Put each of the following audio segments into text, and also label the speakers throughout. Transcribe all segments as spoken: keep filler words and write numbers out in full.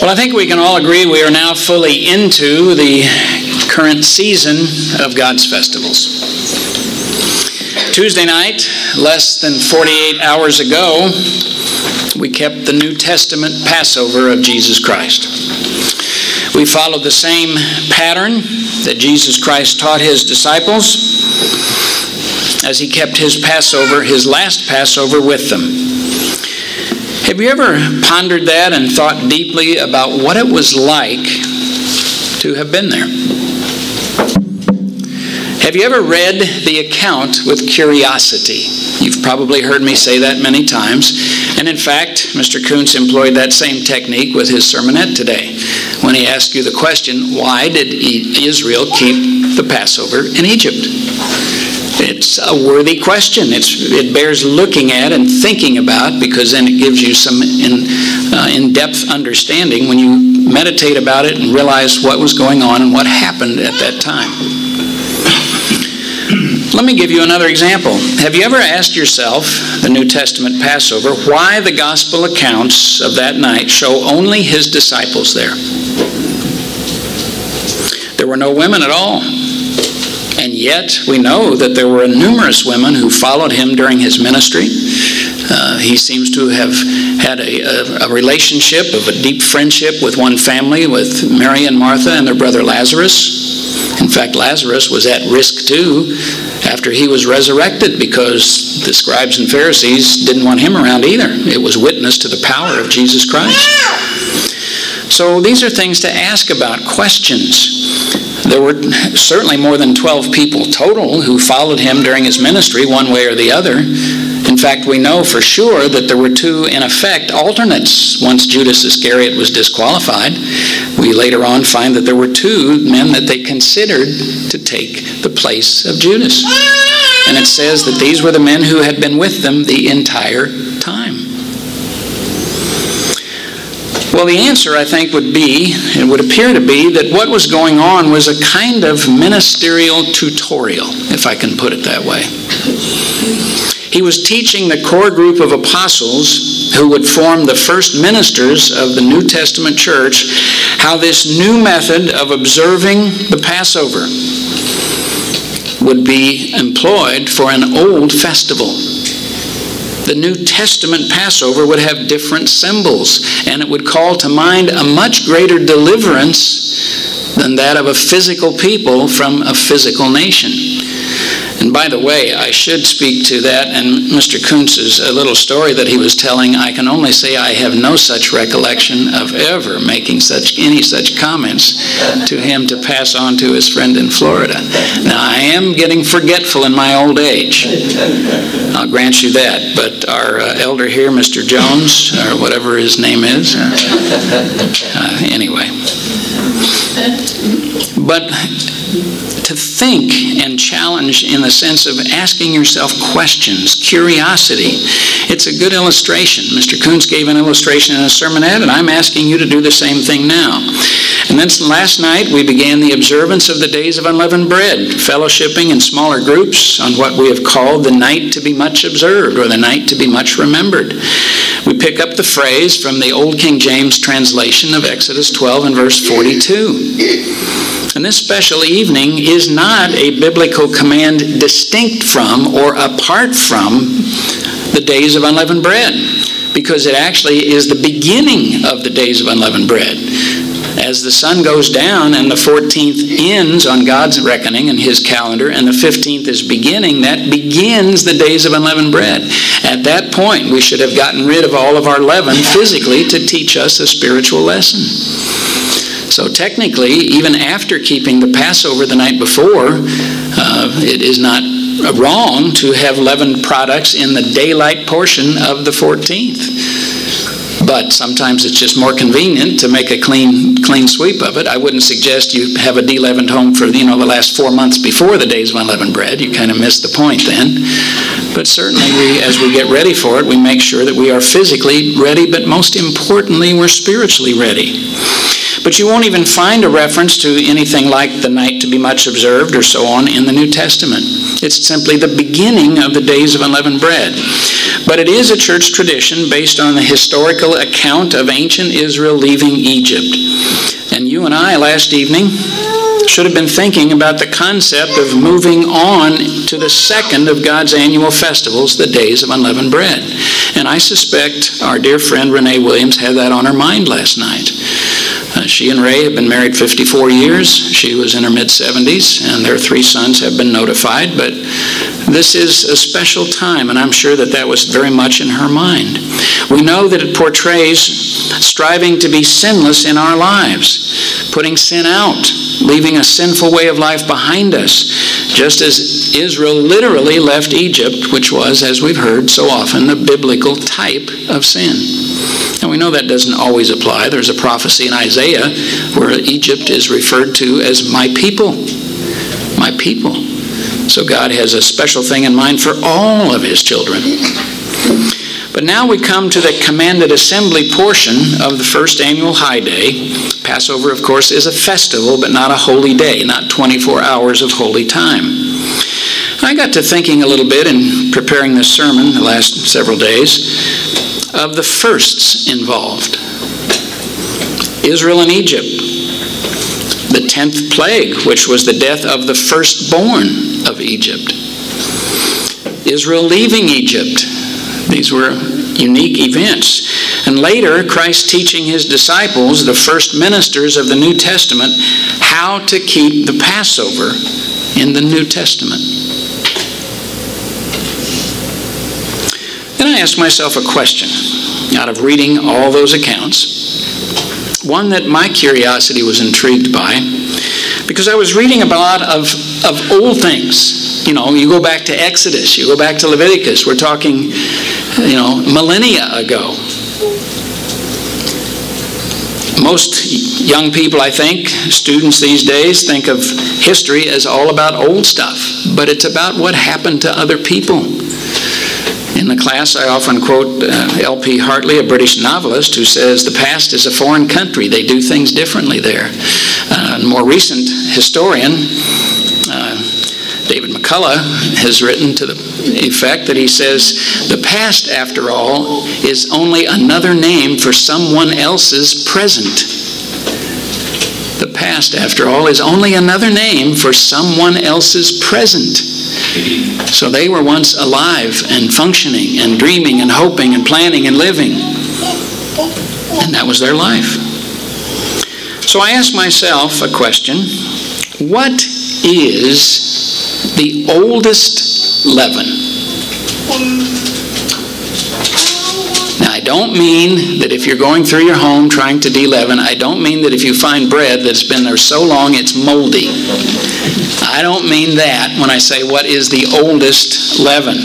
Speaker 1: Well, I think we can all agree we are now fully into the current season of God's festivals. Tuesday night, less than forty-eight hours ago, we kept the New Testament Passover of Jesus Christ. We followed the same pattern that Jesus Christ taught his disciples as he kept his Passover, his last Passover, with them. Have you ever pondered that and thought deeply about what it was like to have been there? Have you ever read the account with curiosity? You've probably heard me say that many times. And in fact, Mister Kuntz employed that same technique with his sermonette today when he asked you the question, why did Israel keep the Passover in Egypt? It's a worthy question. It's, it bears looking at and thinking about, because then it gives you some in, uh, in-depth understanding when you meditate about it and realize what was going on and what happened at that time. Let me give you another example. Have you ever asked yourself, the New Testament Passover, why the gospel accounts of that night show only his disciples there? There were no women at all. And yet we know that there were numerous women who followed him during his ministry. Uh, he seems to have had a, a, a relationship of a deep friendship with one family, with Mary and Martha and their brother Lazarus. In fact, Lazarus was at risk too after he was resurrected, because the scribes and Pharisees didn't want him around either. It was witness to the power of Jesus Christ. So these are things to ask about, questions. There were certainly more than twelve people total who followed him during his ministry, one way or the other. In fact, we know for sure that there were two, in effect, alternates once Judas Iscariot was disqualified. We later on find that there were two men that they considered to take the place of Judas. And it says that these were the men who had been with them the entire time. Well, the answer, I think, would be, it would appear to be, that what was going on was a kind of ministerial tutorial, if I can put it that way. He was teaching the core group of apostles who would form the first ministers of the New Testament church how this new method of observing the Passover would be employed for an old festival. The New Testament Passover would have different symbols, and it would call to mind a much greater deliverance than that of a physical people from a physical nation. And by the way, I should speak to that and Mister Kuntz's a little story that he was telling. I can only say I have no such recollection of ever making such any such comments to him to pass on to his friend in Florida. Now, I am getting forgetful in my old age. I'll grant you that. But our uh, elder here, Mister Jones, or whatever his name is, uh, uh, anyway. But to think and challenge in the sense of asking yourself questions, curiosity. It's a good illustration. Mister Kuntz gave an illustration in a sermonette, and I'm asking you to do the same thing now. And then last night we began the observance of the days of unleavened bread, fellowshipping in smaller groups on what we have called the night to be much observed, or the night to be much remembered. We pick up the phrase from the Old King James translation of Exodus twelve and verse forty-two. And this special evening is not a biblical command distinct from or apart from the days of unleavened bread, because it actually is the beginning of the days of unleavened bread. As the sun goes down and the fourteenth ends on God's reckoning and his calendar, and the fifteenth is beginning, that begins the days of unleavened bread. At that point, we should have gotten rid of all of our leaven physically to teach us a spiritual lesson. So technically, even after keeping the Passover the night before, uh, it is not wrong to have leavened products in the daylight portion of the fourteenth. But sometimes it's just more convenient to make a clean clean sweep of it. I wouldn't suggest you have a de-leavened home for, you know, the last four months before the days of unleavened bread. You kind of miss the point then. But certainly, we, as we get ready for it, we make sure that we are physically ready, but most importantly, we're spiritually ready. But you won't even find a reference to anything like the night to be much observed or so on in the New Testament. It's simply the beginning of the days of unleavened bread. But it is a church tradition based on the historical biblical account of ancient Israel leaving Egypt. And you and I last evening should have been thinking about the concept of moving on to the second of God's annual festivals, the Days of Unleavened Bread. And I suspect our dear friend Renee Williams had that on her mind last night. Uh, she and Ray have been married fifty-four years. She was in her mid-seventies, and their three sons have been notified. But this is a special time, and I'm sure that that was very much in her mind. We know that it portrays striving to be sinless in our lives, putting sin out, leaving a sinful way of life behind us, just as Israel literally left Egypt, which was, as we've heard so often, the biblical type of sin. And we know that doesn't always apply. There's a prophecy in Isaiah where Egypt is referred to as my people. My people. So God has a special thing in mind for all of his children. But now we come to the commanded assembly portion of the first annual high day. Passover, of course, is a festival, but not a holy day, not twenty-four hours of holy time. I got to thinking a little bit in preparing this sermon the last several days of the firsts involved. Israel and Egypt. The tenth plague, which was the death of the firstborn of Egypt. Israel leaving Egypt. These were unique events. And later, Christ teaching his disciples, the first ministers of the New Testament, how to keep the Passover in the New Testament. Then I asked myself a question out of reading all those accounts. One that my curiosity was intrigued by, because I was reading about a lot of, of old things. You know, you go back to Exodus, you go back to Leviticus. We're talking, you know, millennia ago. Most young people, I think, students these days, think of history as all about old stuff, but it's about what happened to other people. In the class, I often quote uh, L P Hartley, a British novelist, who says the past is a foreign country. They do things differently there. Uh, a more recent historian, uh, David McCullough, has written to the effect that he says, the past, after all, is only another name for someone else's present. The past, after all, is only another name for someone else's present. So they were once alive and functioning and dreaming and hoping and planning and living. And that was their life. So I asked myself a question. What is the oldest leaven? Now, I don't mean that if you're going through your home trying to de-leaven, I don't mean that if you find bread that's been there so long it's moldy. I don't mean that when I say what is the oldest leaven.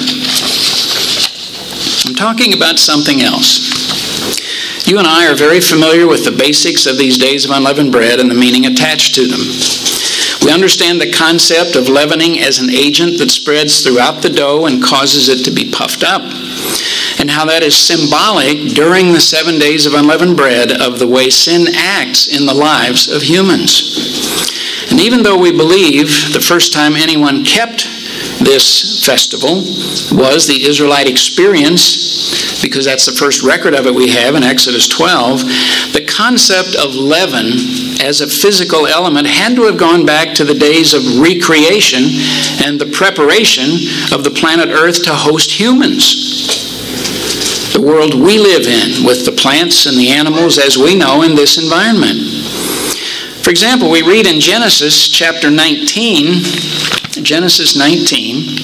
Speaker 1: I'm talking about something else. You and I are very familiar with the basics of these days of unleavened bread and the meaning attached to them. We understand the concept of leavening as an agent that spreads throughout the dough and causes it to be puffed up, and how that is symbolic during the seven days of unleavened bread of the way sin acts in the lives of humans. And even though we believe the first time anyone kept this festival was the Israelite experience, because that's the first record of it we have in Exodus twelve, the concept of leaven as a physical element had to have gone back to the days of recreation and the preparation of the planet Earth to host humans. The world we live in, with the plants and the animals as we know in this environment. For example, we read in Genesis chapter nineteen, Genesis nineteen,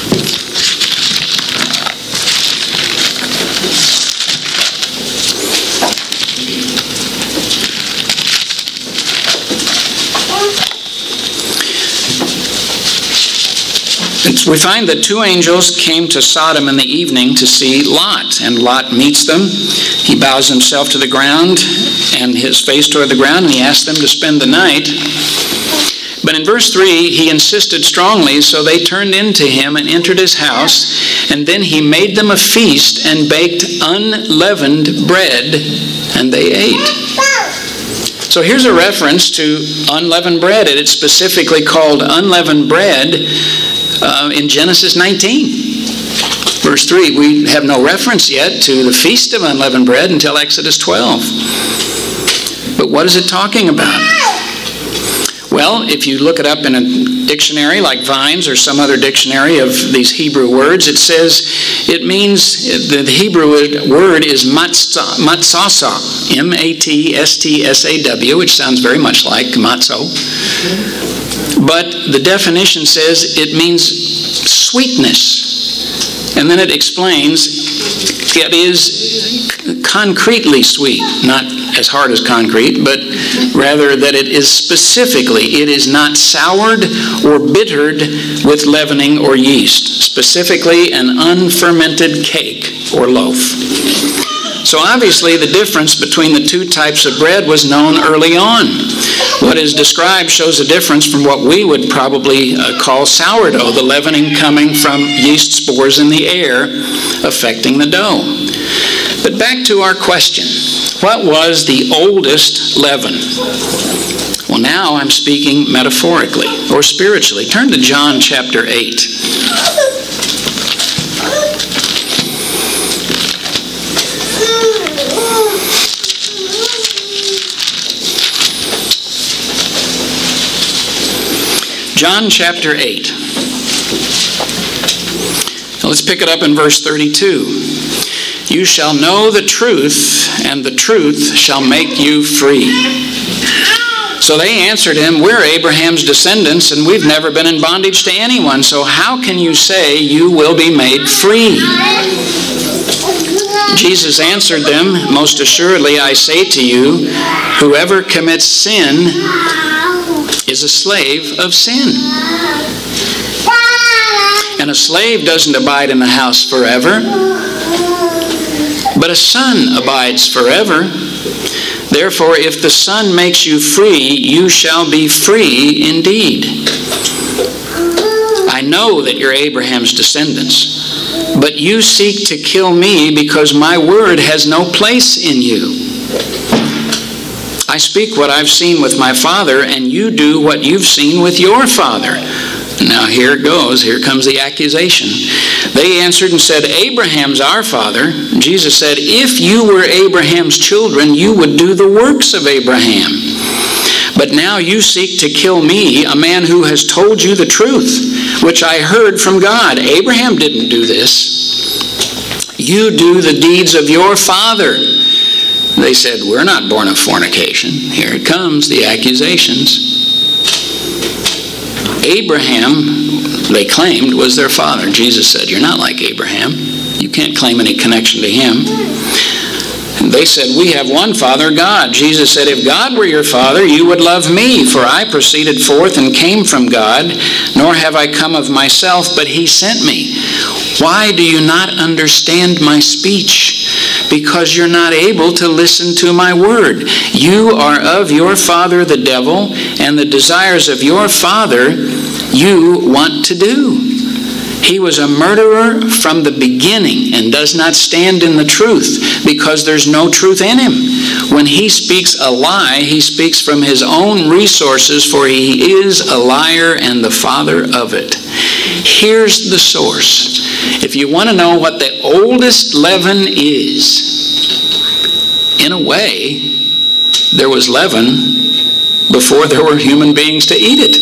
Speaker 1: we find that two angels came to Sodom in the evening to see Lot, and Lot meets them. He bows himself to the ground and his face toward the ground, and he asks them to spend the night. But in verse three, he insisted strongly, so they turned into him and entered his house, and then he made them a feast and baked unleavened bread, and they ate. So here's a reference to unleavened bread, and it's specifically called unleavened bread Uh, in Genesis nineteen. Verse three, we have no reference yet to the Feast of Unleavened Bread until Exodus twelve. But what is it talking about? Well, if you look it up in a dictionary like Vines or some other dictionary of these Hebrew words, it says it means, the Hebrew word is matzasa, M A T S T S A W, which sounds very much like matzo. But the definition says it means sweetness. And then it explains it is concretely sweet, not as hard as concrete, but rather that it is specifically, it is not soured or bittered with leavening or yeast, specifically an unfermented cake or loaf. So obviously the difference between the two types of bread was known early on. What is described shows a difference from what we would probably uh, call sourdough, the leavening coming from yeast spores in the air affecting the dough. But back to our question. What was the oldest leaven? Well, now I'm speaking metaphorically or spiritually. Turn to John chapter eight. John chapter eight. Now let's pick it up in verse thirty-two. You shall know the truth, and the truth shall make you free. So they answered him, we're Abraham's descendants, and we've never been in bondage to anyone. So how can you say you will be made free? Jesus answered them, most assuredly I say to you, whoever commits sin is a slave of sin. And a slave doesn't abide in the house forever, but a son abides forever. Therefore, if the Son makes you free, you shall be free indeed. I know that you're Abraham's descendants, but you seek to kill me because my word has no place in you. I speak what I've seen with my father, and you do what you've seen with your father. Now here it goes. Here comes the accusation. They answered and said, Abraham's our father. Jesus said, if you were Abraham's children, you would do the works of Abraham. But now you seek to kill me, a man who has told you the truth, which I heard from God. Abraham didn't do this. You do the deeds of your father. They said, we're not born of fornication. Here it comes, the accusations. Abraham, they claimed, was their father. Jesus said, you're not like Abraham. You can't claim any connection to him. And they said, we have one Father, God. Jesus said, if God were your father, you would love me, for I proceeded forth and came from God, nor have I come of myself, but he sent me. Why do you not understand my speech? Because you're not able to listen to my word. You are of your father the devil, and the desires of your father you want to do. He was a murderer from the beginning and does not stand in the truth, because there's no truth in him. When he speaks a lie, he speaks from his own resources, for he is a liar and the father of it. Here's the source. If you want to know what the oldest leaven is, in a way, there was leaven before there were human beings to eat it.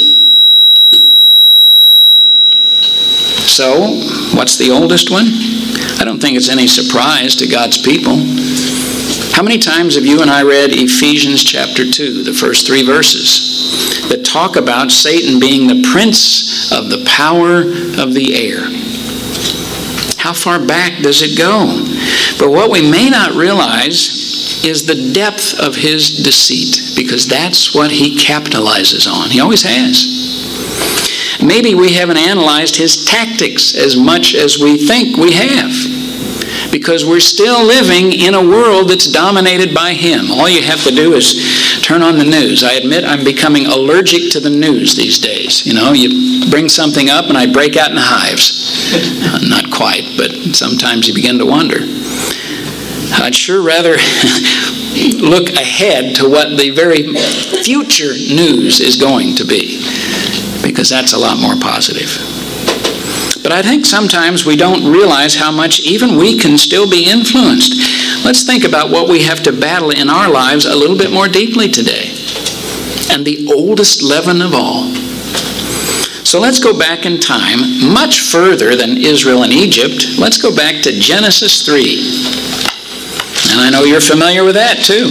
Speaker 1: So, what's the oldest one? I don't think it's any surprise to God's people. How many times have you and I read Ephesians chapter two, the first three verses, that talk about Satan being the prince of the power of the air? How far back does it go? But what we may not realize is the depth of his deceit, because that's what he capitalizes on. He always has. Maybe we haven't analyzed his tactics as much as we think we have, because we're still living in a world that's dominated by him. All you have to do is turn on the news. I admit I'm becoming allergic to the news these days. You know, you bring something up and I break out in hives. uh, not quite, but sometimes you begin to wonder. I'd sure rather look ahead to what the very future news is going to be, because that's a lot more positive. But I think sometimes we don't realize how much even we can still be influenced. Let's think about what we have to battle in our lives a little bit more deeply today. And the oldest leaven of all. So let's go back in time, much further than Israel and Egypt. Let's go back to Genesis three. And I know you're familiar with that too.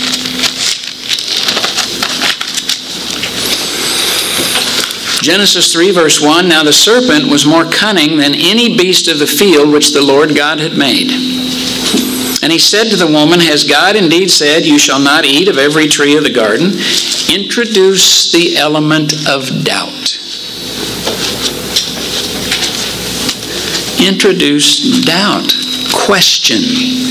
Speaker 1: Genesis three, verse one, Now the serpent was more cunning than any beast of the field which the Lord God had made. And he said to the woman, Has God indeed said, You shall not eat of every tree of the garden? Introduce the element of doubt. Introduce doubt. Question.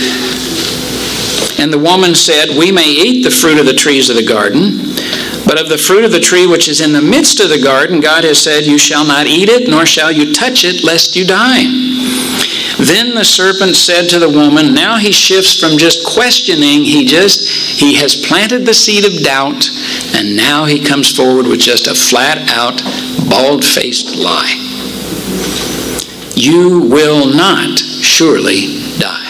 Speaker 1: And the woman said, We may eat the fruit of the trees of the garden, but of the fruit of the tree which is in the midst of the garden, God has said, You shall not eat it, nor shall you touch it, lest you die. Then the serpent said to the woman, now he shifts from just questioning, he just, he has planted the seed of doubt, and now he comes forward with just a flat-out, bald-faced lie. You will not surely die.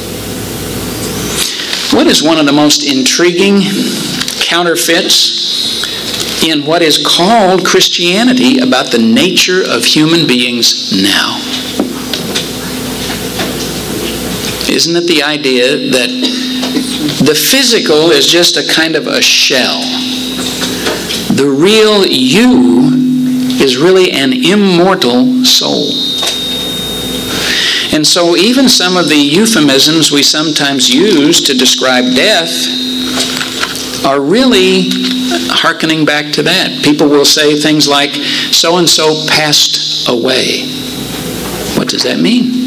Speaker 1: What is one of the most intriguing counterfeits in what is called Christianity about the nature of human beings now? Isn't it the idea that the physical is just a kind of a shell? The real you is really an immortal soul. And so even some of the euphemisms we sometimes use to describe death are really hearkening back to that. People will say things like, so-and-so passed away. What does that mean?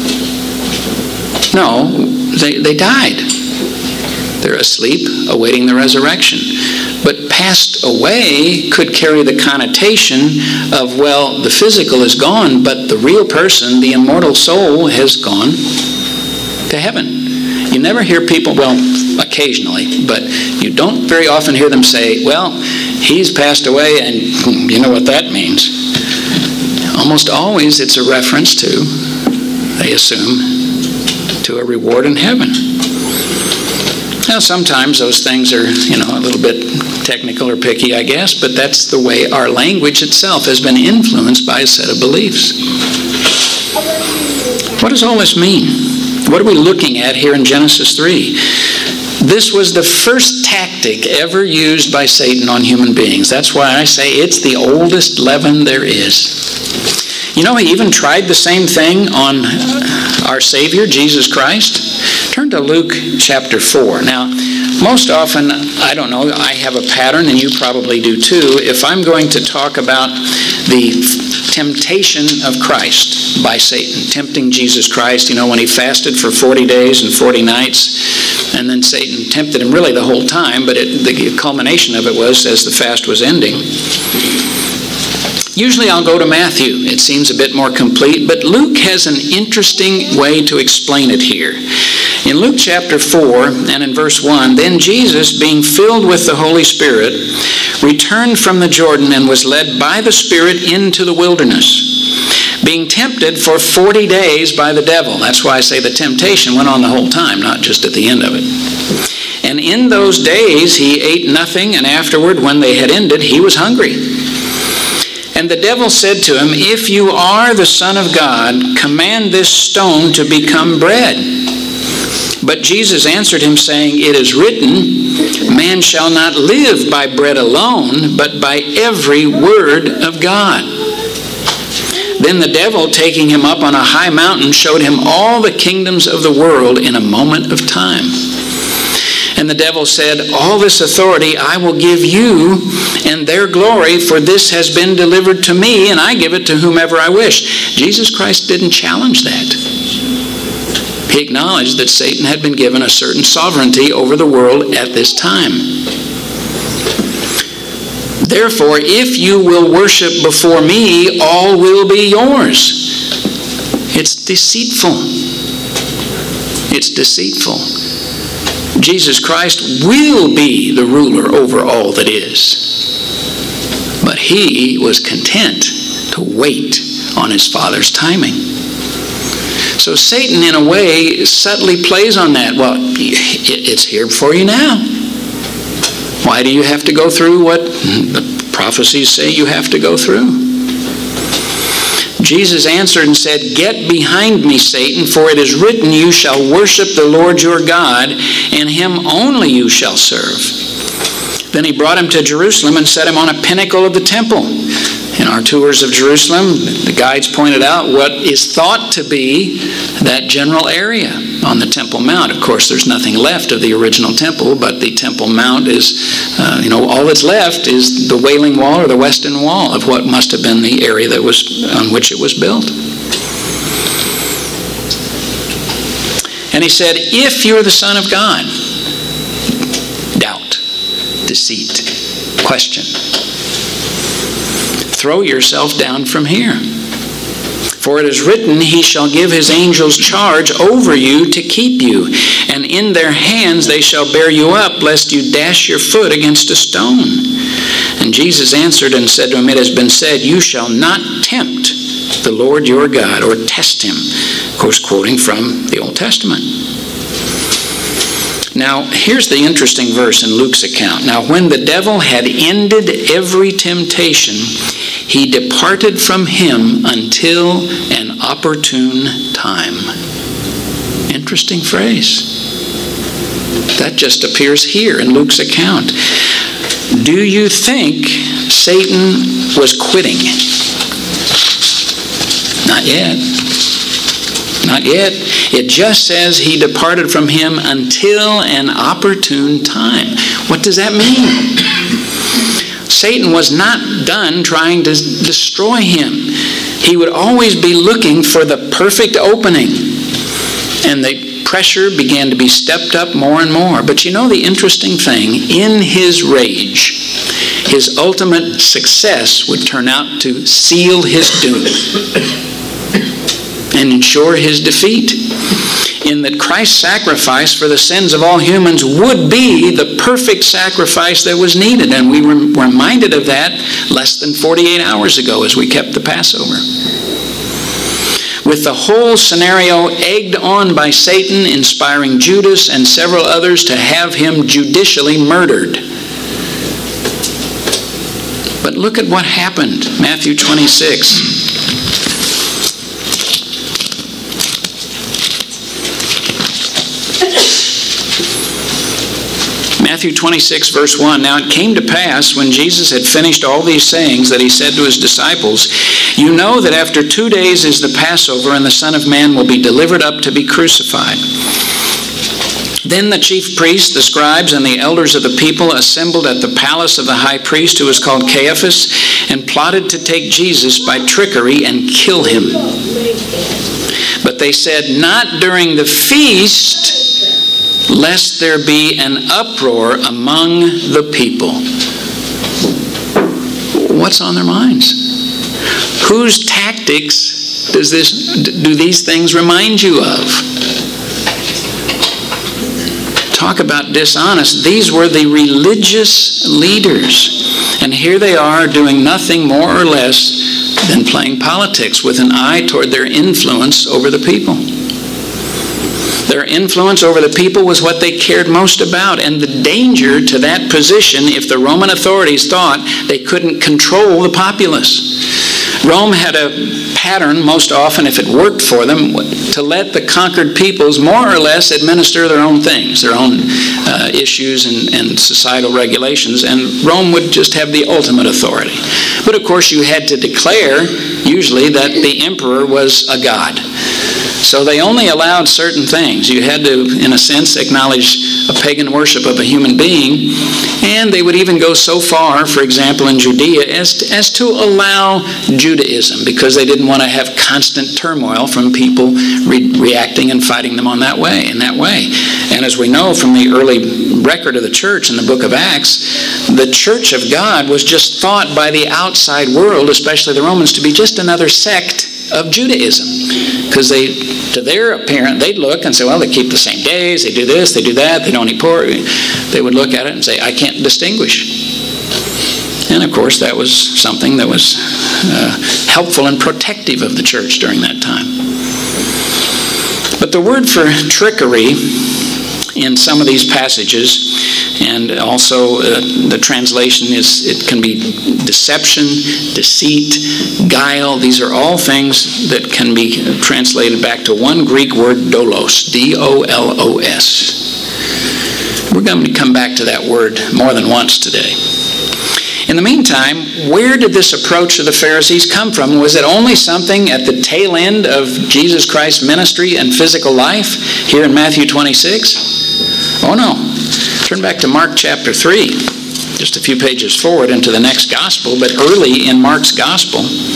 Speaker 1: No, they, they died. They're asleep, awaiting the resurrection. But passed away could carry the connotation of, well, the physical is gone, but the real person, the immortal soul, has gone to heaven. You never hear people, well, occasionally, but you don't very often hear them say, well, he's passed away, and you know what that means. Almost always it's a reference to, they assume, to a reward in heaven. Now, sometimes those things are, you know, a little bit technical or picky, I guess, but that's the way our language itself has been influenced by a set of beliefs. What does all this mean? What are we looking at here in Genesis three? This was the first tactic ever used by Satan on human beings. That's why I say it's the oldest leaven there is. You know, he even tried the same thing on our Savior, Jesus Christ. Turn to Luke chapter four. Now, most often, I don't know, I have a pattern, and you probably do too. If I'm going to talk about the temptation of Christ by Satan, tempting Jesus Christ, you know, when he fasted for forty days and forty nights, and then Satan tempted him really the whole time, but it, the culmination of it was as the fast was ending. Usually I'll go to Matthew. It seems a bit more complete, but Luke has an interesting way to explain it here. In Luke chapter four and in verse one, then Jesus, being filled with the Holy Spirit, returned from the Jordan and was led by the Spirit into the wilderness, being tempted for forty days by the devil. That's why I say the temptation went on the whole time, not just at the end of it. And in those days he ate nothing, and afterward, when they had ended, he was hungry. And the devil said to him, if you are the Son of God, command this stone to become bread. But Jesus answered him, saying, it is written, man shall not live by bread alone, but by every word of God. Then the devil, taking him up on a high mountain, showed him all the kingdoms of the world in a moment of time. And the devil said, all this authority I will give you and their glory, for this has been delivered to me, and I give it to whomever I wish. Jesus Christ didn't challenge that. He acknowledged that Satan had been given a certain sovereignty over the world at this time. Therefore, if you will worship before me, all will be yours. It's deceitful. It's deceitful. Jesus Christ will be the ruler over all that is. But he was content to wait on his Father's timing. So Satan, in a way, subtly plays on that. Well, it's here for you now. Why do you have to go through what the prophecies say you have to go through? Jesus answered and said, "Get behind me, Satan, for it is written, you shall worship the Lord your God, and him only you shall serve." Then he brought him to Jerusalem and set him on a pinnacle of the temple. In our tours of Jerusalem, the guides pointed out what is thought to be that general area on the Temple Mount. Of course, there's nothing left of the original temple, but the Temple Mount is, uh, you know, all that's left is the Wailing Wall or the Western Wall of what must have been the area that was on which it was built. And he said, "If you're the Son of God," doubt, deceit, question, "throw yourself down from here. For it is written, he shall give his angels charge over you to keep you, and in their hands they shall bear you up, lest you dash your foot against a stone." And Jesus answered and said to him, "It has been said, you shall not tempt the Lord your God," or test him. Of course, quoting from the Old Testament. Now, here's the interesting verse in Luke's account. "Now, when the devil had ended every temptation, he departed from him until an opportune time." Interesting phrase. That just appears here in Luke's account. Do you think Satan was quitting? Not yet. Not yet. It just says he departed from him until an opportune time. What does that mean? Satan was not done trying to destroy him. He would always be looking for the perfect opening. And the pressure began to be stepped up more and more. But you know the interesting thing, in his rage, his ultimate success would turn out to seal his doom and ensure his defeat, in that Christ's sacrifice for the sins of all humans would be the perfect sacrifice that was needed. And we were reminded of that less than forty-eight hours ago as we kept the Passover. With the whole scenario egged on by Satan, inspiring Judas and several others to have him judicially murdered. But look at what happened. Matthew twenty-six. Matthew twenty-six, verse one, "Now it came to pass, when Jesus had finished all these sayings, that he said to his disciples, you know that after two days is the Passover, and the Son of Man will be delivered up to be crucified. Then the chief priests, the scribes, and the elders of the people assembled at the palace of the high priest, who was called Caiaphas, and plotted to take Jesus by trickery and kill him. But they said, not during the feast, lest there be an uproar among the people." What's on their minds? Whose tactics does this, do these things remind you of? Talk about dishonest. These were the religious leaders. And here they are doing nothing more or less than playing politics with an eye toward their influence over the people. Their influence over the people was what they cared most about, and the danger to that position if the Roman authorities thought they couldn't control the populace. Rome had a pattern, most often if it worked for them, to let the conquered peoples more or less administer their own things, their own uh, issues and, and societal regulations, and Rome would just have the ultimate authority. But of course you had to declare, usually, that the emperor was a god. So they only allowed certain things. You had to, in a sense, acknowledge a pagan worship of a human being. And they would even go so far, for example, in Judea, as to, as to allow Judaism, because they didn't want to have constant turmoil from people re- reacting and fighting them on that way, in that way. And as we know from the early record of the church in the book of Acts, the church of God was just thought by the outside world, especially the Romans, to be just another sect of Judaism, because they, to their appearance, they'd look and say, well, they keep the same days, they do this, they do that, they don't eat pork. They would look at it and say, I can't distinguish. And of course, that was something that was uh, helpful and protective of the church during that time. But the word for trickery in some of these passages, and also uh, the translation is, it can be deception, deceit, guile. These are all things that can be translated back to one Greek word, dolos, D O L O S. We're going to come back to that word more than once today. In the meantime, where did this approach of the Pharisees come from? Was it only something at the tail end of Jesus Christ's ministry and physical life here in Matthew twenty-six? Oh no. Turn back to Mark chapter three, just a few pages forward into the next gospel, but early in Mark's gospel.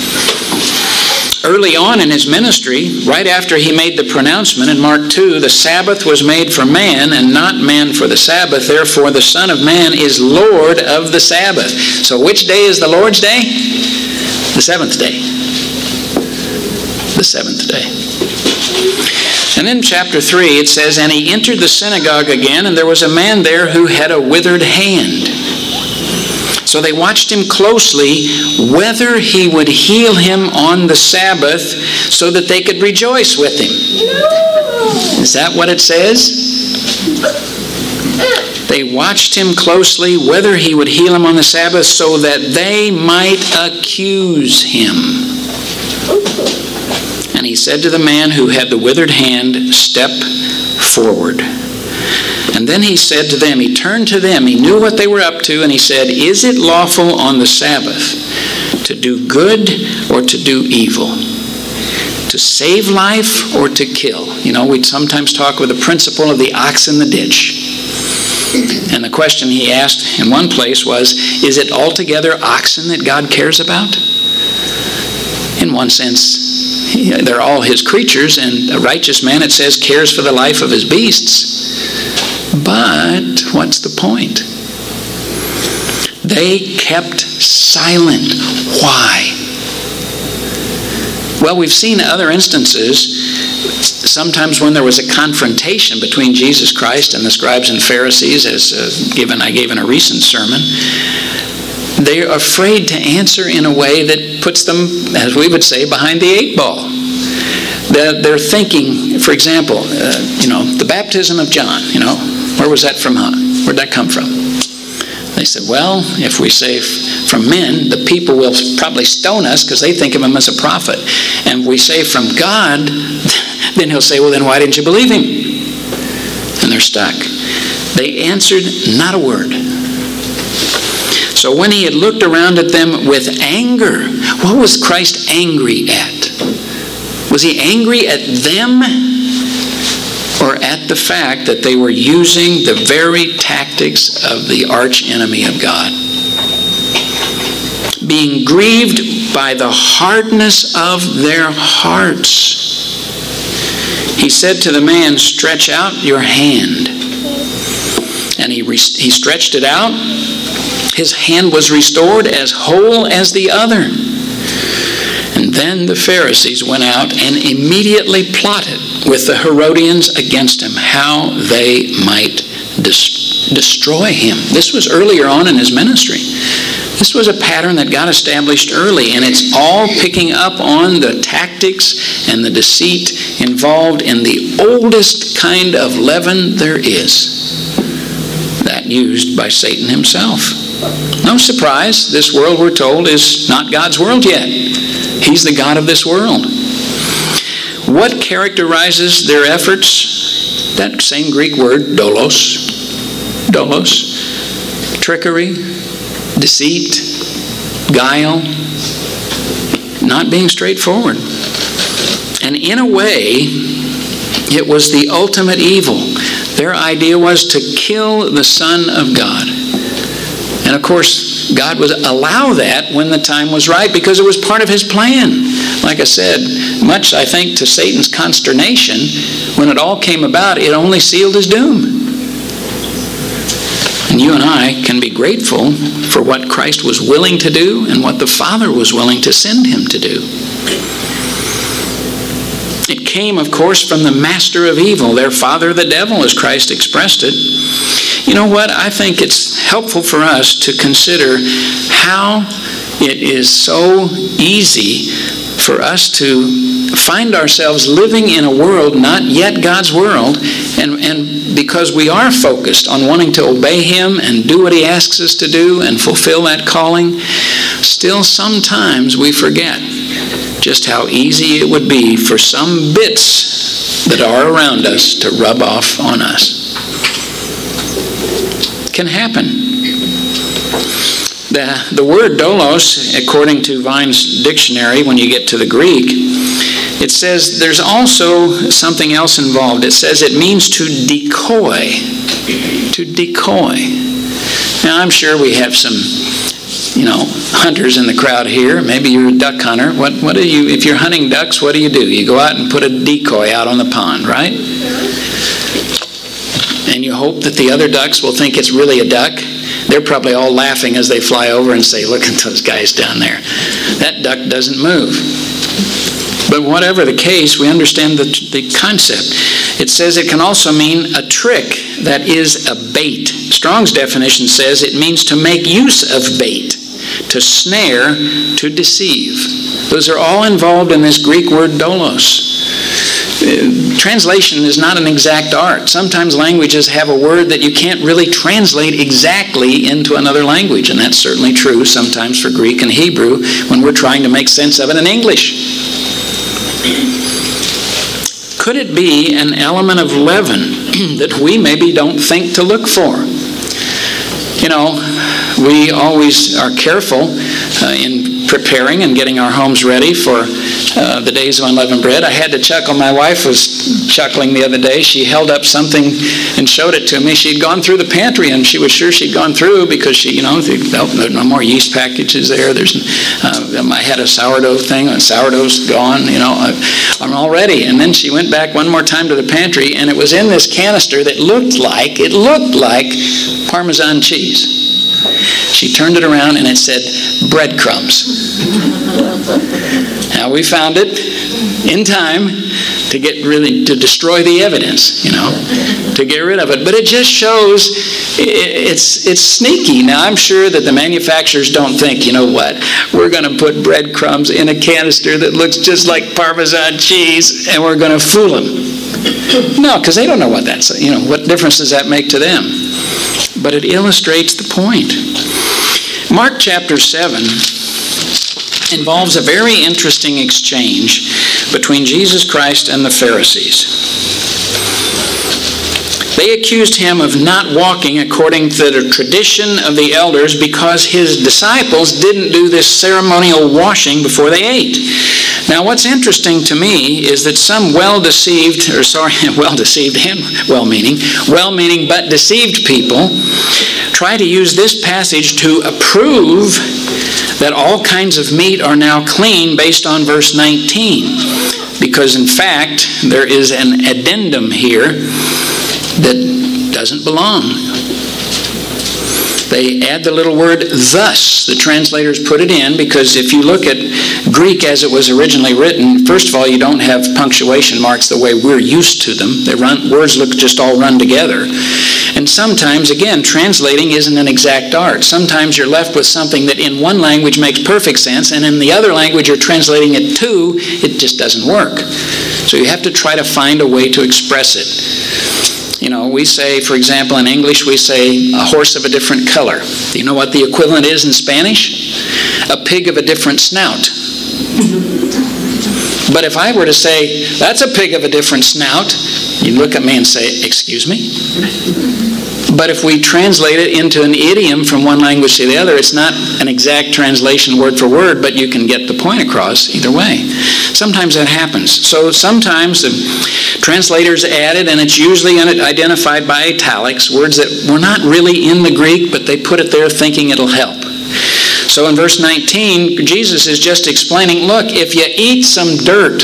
Speaker 1: Early on in his ministry, right after he made the pronouncement in Mark two, the Sabbath was made for man and not man for the Sabbath. Therefore, the Son of Man is Lord of the Sabbath. So which day is the Lord's day? The seventh day. The seventh day. And in chapter three, it says, and he entered the synagogue again, and there was a man there who had a withered hand. So they watched him closely, whether he would heal him on the Sabbath, so that they could rejoice with him. Is that what it says? They watched him closely, whether he would heal him on the Sabbath, so that they might accuse him. And he said to the man who had the withered hand, step forward. And then he said to them, he turned to them, he knew what they were up to, and he said, is it lawful on the Sabbath to do good or to do evil? To save life or to kill? You know, we'd sometimes talk with the principle of the ox in the ditch. And the question he asked in one place was, is it altogether oxen that God cares about? In one sense, they're all his creatures, and a righteous man, it says, cares for the life of his beasts. But what's the point? They kept silent. Why? Well, we've seen other instances, sometimes when there was a confrontation between Jesus Christ and the scribes and Pharisees, as uh, given I gave in a recent sermon. They're afraid to answer in a way that puts them, as we would say, behind the eight ball. They're, they're thinking, for example, uh, you know, the baptism of John, you know, where was that from? Huh? Where'd that come from? They said, well, if we say from men, the people will probably stone us because they think of him as a prophet. And if we say from God, then he'll say, well, then why didn't you believe him? And they're stuck. They answered not a word. So when he had looked around at them with anger, what was Christ angry at? Was he angry at them or at the fact that they were using the very tactics of the arch enemy of God? Being grieved by the hardness of their hearts. He said to the man, stretch out your hand. And he, re- he stretched it out. His hand was restored as whole as the other. And then the Pharisees went out and immediately plotted with the Herodians against him, how they might dis- destroy him. This was earlier on in his ministry. This was a pattern that got established early, and it's all picking up on the tactics and the deceit involved in the oldest kind of leaven there is, that used by Satan himself. No surprise, this world, we're told, is not God's world yet. He's the God of this world. What characterizes their efforts? That same Greek word, dolos. Dolos. Trickery, deceit, guile, not being straightforward. And in a way, it was the ultimate evil. Their idea was to kill the Son of God. And of course, God would allow that when the time was right because it was part of his plan. Like I said, much, I think, to Satan's consternation, when it all came about, it only sealed his doom. And you and I can be grateful for what Christ was willing to do and what the Father was willing to send him to do. It came, of course, from the master of evil, their father, the devil, as Christ expressed it. You know what? I think it's helpful for us to consider how it is so easy for us to find ourselves living in a world not yet God's world, and, and because we are focused on wanting to obey Him and do what He asks us to do and fulfill that calling, still sometimes we forget just how easy it would be for some bits that are around us to rub off on us. It can happen. The, the word doulos, according to Vine's dictionary, when you get to the Greek, it says there's also something else involved. It says it means to decoy. To decoy. Now, I'm sure we have some, you know, hunters in the crowd here. Maybe you're a duck hunter. What, what do you, if you're hunting ducks, what do you do? You go out and put a decoy out on the pond, right? And you hope that the other ducks will think it's really a duck. They're probably all laughing as they fly over and say, look at those guys down there. That duck doesn't move. But whatever the case, we understand the, the concept. It says it can also mean a trick, that is a bait. Strong's definition says it means to make use of bait, to snare, to deceive. Those are all involved in this Greek word doulos. Translation is not an exact art. Sometimes languages have a word that you can't really translate exactly into another language, and that's certainly true sometimes for Greek and Hebrew when we're trying to make sense of it in English. Could it be an element of leaven that we maybe don't think to look for? You know, we always are careful uh, in preparing and getting our homes ready for uh, the days of unleavened bread. I had to chuckle. My wife was chuckling the other day. She held up something and showed it to me. She'd gone through the pantry, and she was sure she'd gone through because she, you know, no, no more yeast packages there. There's, uh, I had a sourdough thing. And sourdough's gone. You know, I, I'm all ready. And then she went back one more time to the pantry, and it was in this canister that looked like it looked like Parmesan cheese. She turned it around and it said breadcrumbs. Now we found it in time to get really to destroy the evidence, you know, to get rid of it. But it just shows it's it's sneaky. Now I'm sure that the manufacturers don't think, you know what, we're going to put breadcrumbs in a canister that looks just like Parmesan cheese and we're going to fool them. No, because they don't know what that's, you know, what difference does that make to them? But it illustrates the point. Mark chapter seven involves a very interesting exchange between Jesus Christ and the Pharisees. They accused him of not walking according to the tradition of the elders because his disciples didn't do this ceremonial washing before they ate. Now, what's interesting to me is that some well-deceived, or sorry, well-deceived and well-meaning, well-meaning but deceived people try to use this passage to approve that all kinds of meat are now clean based on verse nineteen. Because, in fact, there is an addendum here that doesn't belong. They add the little word thus. The translators put it in because if you look at Greek as it was originally written, first of all, you don't have punctuation marks the way we're used to them. They run, words look just all run together. And sometimes, again, translating isn't an exact art. Sometimes you're left with something that in one language makes perfect sense, and in the other language you're translating it to, it just doesn't work. So you have to try to find a way to express it. You know, we say, for example, in English, we say a horse of a different color. Do you know what the equivalent is in Spanish? A pig of a different snout. But if I were to say, that's a pig of a different snout, you'd look at me and say, excuse me? But if we translate it into an idiom from one language to the other, it's not an exact translation word for word, but you can get the point across either way. Sometimes that happens. So sometimes the translators add it, and it's usually identified by italics, words that were not really in the Greek, but they put it there thinking it'll help. So in verse nineteen, Jesus is just explaining, look, if you eat some dirt,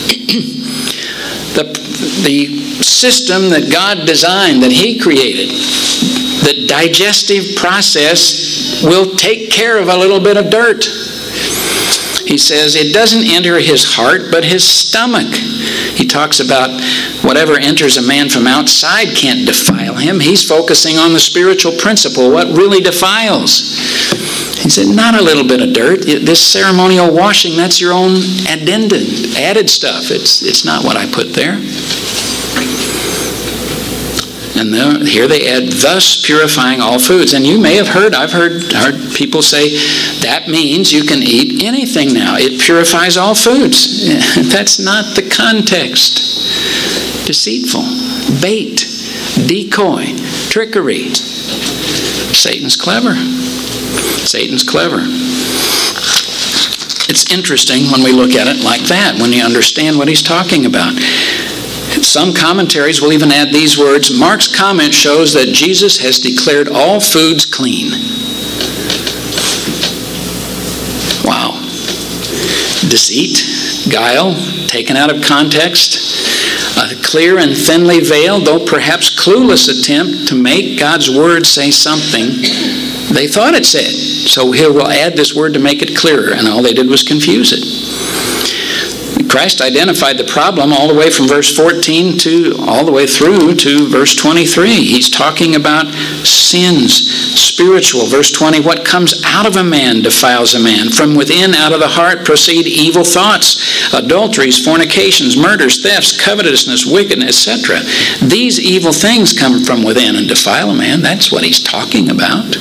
Speaker 1: the, the system that God designed, that He created, the digestive process will take care of a little bit of dirt. He says it doesn't enter his heart, but his stomach. He talks about whatever enters a man from outside can't defile him. He's focusing on the spiritual principle, what really defiles. He said, not a little bit of dirt. This ceremonial washing, that's your own addendum, added stuff. It's, it's not what I put there. And there, here they add, thus purifying all foods. And you may have heard, I've heard, heard people say, that means you can eat anything now. It purifies all foods. That's not the context. Deceitful, bait, decoy, trickery. Satan's clever. Satan's clever. It's interesting when we look at it like that, when you understand what he's talking about. Some commentaries will even add these words. Mark's comment shows that Jesus has declared all foods clean. Wow. Deceit, guile, taken out of context, a clear and thinly veiled, though perhaps clueless attempt to make God's word say something they thought it said. So he will add this word to make it clearer, and all they did was confuse it. Christ identified the problem all the way from verse fourteen to all the way through to verse twenty-three. He's talking about sins, spiritual. Verse twenty, what comes out of a man defiles a man. From within, out of the heart, proceed evil thoughts, adulteries, fornications, murders, thefts, covetousness, wickedness, et cetera. These evil things come from within and defile a man. That's what he's talking about.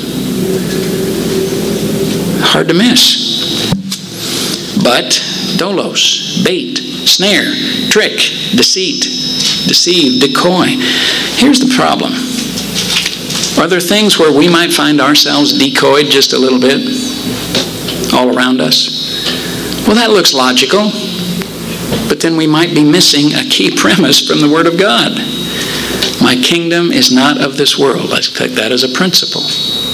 Speaker 1: Hard to miss. But dolos, bait, snare, trick, deceit, deceive, decoy. Here's the problem. Are there things where we might find ourselves decoyed just a little bit all around us? Well, that looks logical, but then we might be missing a key premise from the Word of God. My kingdom is not of this world. Let's take that as a principle.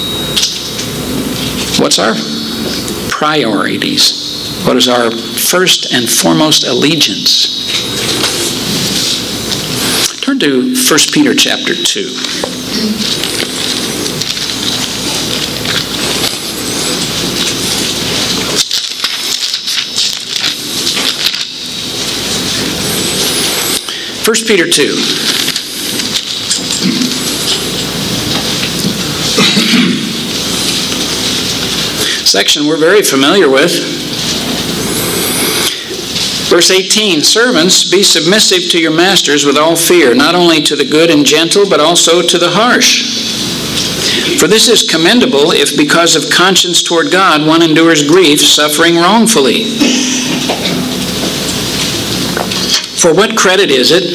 Speaker 1: What's our priorities? What is our first and foremost allegiance? Turn to First Peter chapter two. First Peter two. Section we're very familiar with. Verse eighteen, servants, be submissive to your masters with all fear, not only to the good and gentle, but also to the harsh. For this is commendable if because of conscience toward God one endures grief, suffering wrongfully. For what credit is it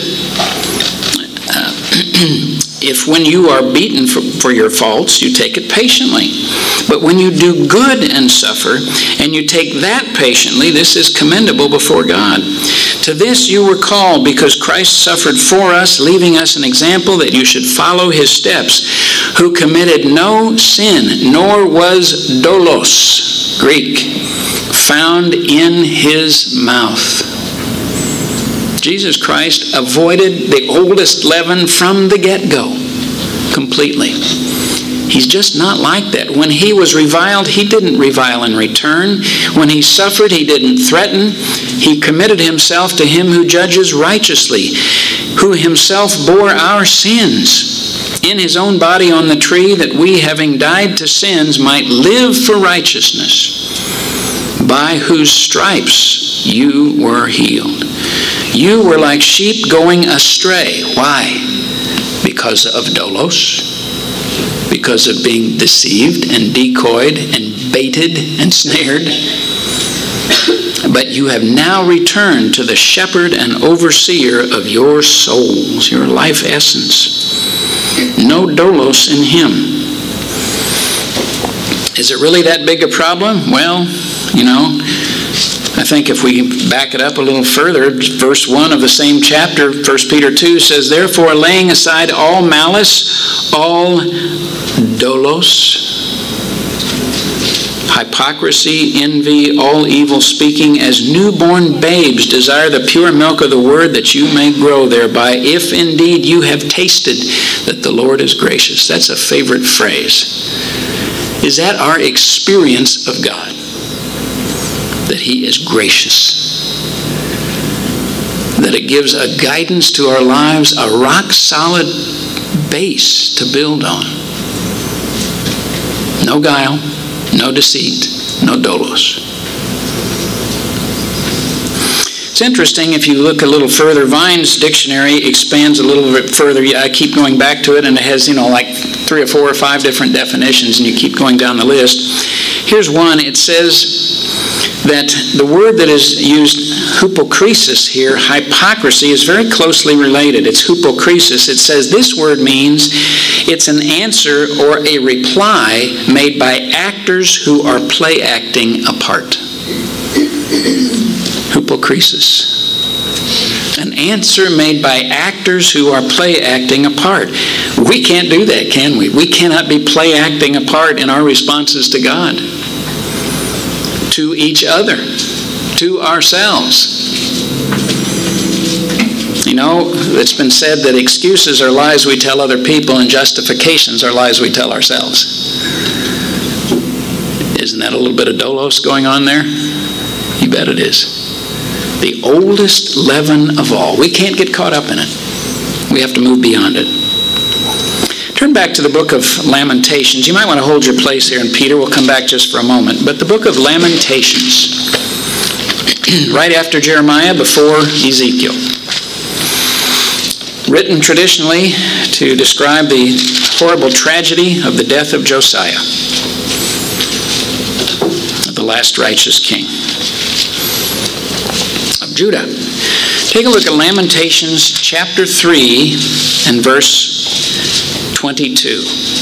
Speaker 1: uh, if when you are beaten for, for your faults, you take it patiently? But when you do good and suffer, and you take that patiently, this is commendable before God. To this you were called, because Christ suffered for us, leaving us an example that you should follow his steps, who committed no sin, nor was dolos, Greek, found in his mouth. Jesus Christ avoided the oldest leaven from the get-go, completely. He's just not like that. When he was reviled, he didn't revile in return. When he suffered, he didn't threaten. He committed himself to him who judges righteously, who himself bore our sins in his own body on the tree, that we, having died to sins, might live for righteousness, by whose stripes you were healed. You were like sheep going astray. Why? Because of dolos. Because of being deceived and decoyed and baited and snared. But you have now returned to the shepherd and overseer of your souls, your life essence. No dolos in him. Is it really that big a problem? Well, you know, I think if we back it up a little further, verse one of the same chapter, First Peter two says, therefore, laying aside all malice, all dolos, hypocrisy, envy, all evil speaking, as newborn babes desire the pure milk of the word, that you may grow thereby, if indeed you have tasted that the Lord is gracious. That's a favorite phrase. Is that our experience of God? that he is gracious, that it gives a guidance to our lives, a rock-solid base to build on. No guile, no deceit, no dolos. It's interesting, if you look a little further, Vine's dictionary expands a little bit further. I keep going back to it, and it has, you know, like three or four or five different definitions, and you keep going down the list. Here's one. It says that the word that is used, hypokrisis here, hypocrisy, is very closely related. It's hypokrisis. It says this word means it's an answer or a reply made by actors who are play acting a part. Hypokrisis. An answer made by actors who are play acting a part. We can't do that, can we? We cannot be play acting a part in our responses to God, to each other, to ourselves. You know, it's been said that excuses are lies we tell other people and justifications are lies we tell ourselves. Isn't that a little bit of dolos going on there? You bet it is. The oldest leaven of all. We can't get caught up in it. We have to move beyond it. Turn back to the book of Lamentations. You might want to hold your place here, and Peter will come back just for a moment. But the book of Lamentations, right after Jeremiah, before Ezekiel. Written traditionally to describe the horrible tragedy of the death of Josiah, the last righteous king of Judah. Take a look at Lamentations chapter three and verse twenty-two.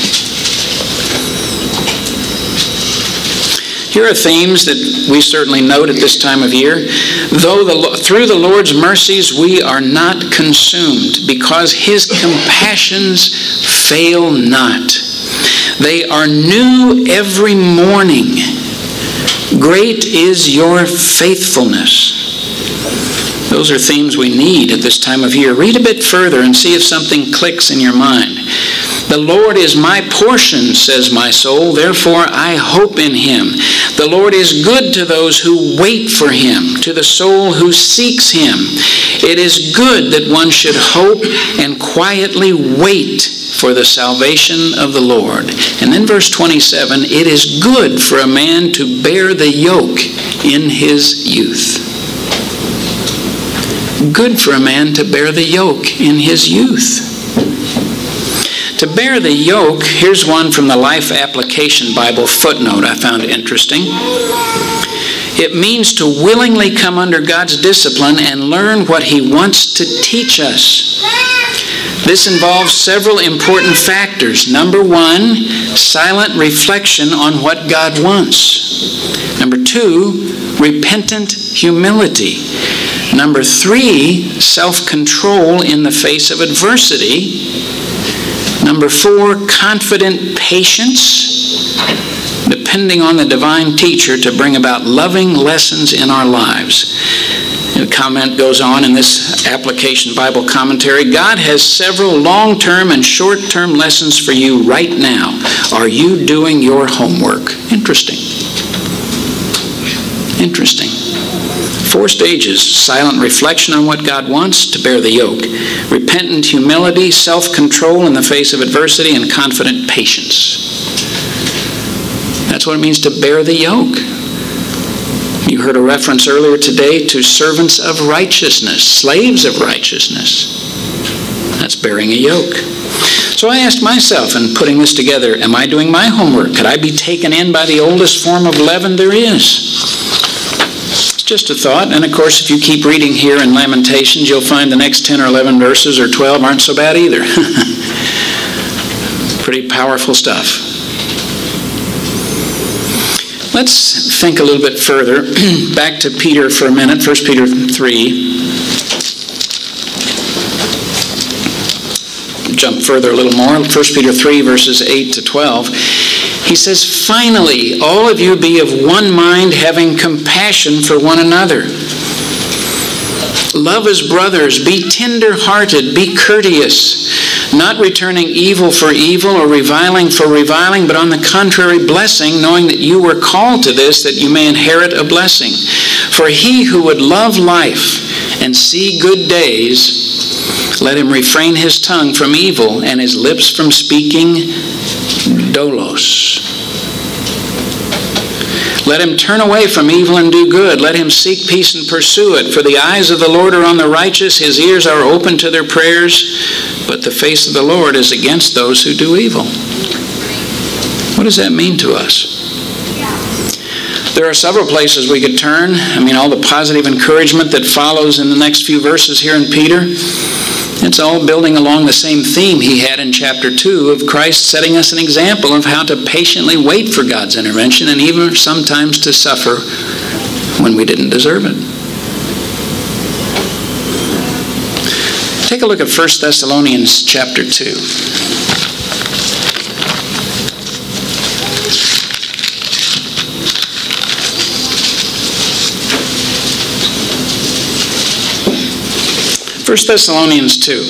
Speaker 1: Here are themes that we certainly note at this time of year. Though the, through the Lord's mercies we are not consumed, because his compassions fail not. They are new every morning. Great is your faithfulness. Those are themes we need at this time of year. Read a bit further and see if something clicks in your mind. The Lord is my portion, says my soul, therefore I hope in him. The Lord is good to those who wait for him, to the soul who seeks him. It is good that one should hope and quietly wait for the salvation of the Lord. And then verse twenty-seven, it is good for a man to bear the yoke in his youth. Good for a man to bear the yoke in his youth. To bear the yoke, here's one from the Life Application Bible footnote I found interesting. It means to willingly come under God's discipline and learn what he wants to teach us. This involves several important factors. Number one, silent reflection on what God wants. Number two, repentant humility. Number three, self-control in the face of adversity. Number four, confident patience, depending on the divine teacher to bring about loving lessons in our lives. The comment goes on in this Application Bible Commentary, God has several long-term and short-term lessons for you right now. Are you doing your homework? Interesting. Interesting. Four stages: silent reflection on what God wants, to bear the yoke; repentant humility, self-control in the face of adversity, and confident patience. That's what it means to bear the yoke. You heard a reference earlier today to servants of righteousness, slaves of righteousness. That's bearing a yoke. So I asked myself in putting this together, am I doing my homework? Could I be taken in by the oldest form of leaven there is? Just a thought. And of course, if you keep reading here in Lamentations, you'll find the next ten or eleven verses or twelve aren't so bad either. Pretty powerful stuff. Let's think a little bit further. Back to Peter for a minute, First Peter three. Jump further a little more. First Peter three, verses eight to twelve. He says, finally, all of you be of one mind, having compassion for one another. Love as brothers, be tender-hearted, be courteous. not returning evil for evil or reviling for reviling, but on the contrary, blessing, knowing that you were called to this, that you may inherit a blessing. For he who would love life and see good days, let him refrain his tongue from evil and his lips from speaking dolos. Let him turn away from evil and do good. Let him seek peace and pursue it. For the eyes of the Lord are on the righteous. His ears are open to their prayers. But the face of the Lord is against those who do evil. What does that mean to us? There are several places we could turn. I mean, all the positive encouragement that follows in the next few verses here in Peter. It's all building along the same theme he had in chapter two of Christ setting us an example of how to patiently wait for God's intervention and even sometimes to suffer when we didn't deserve it. Take a look at First Thessalonians chapter two. First Thessalonians two.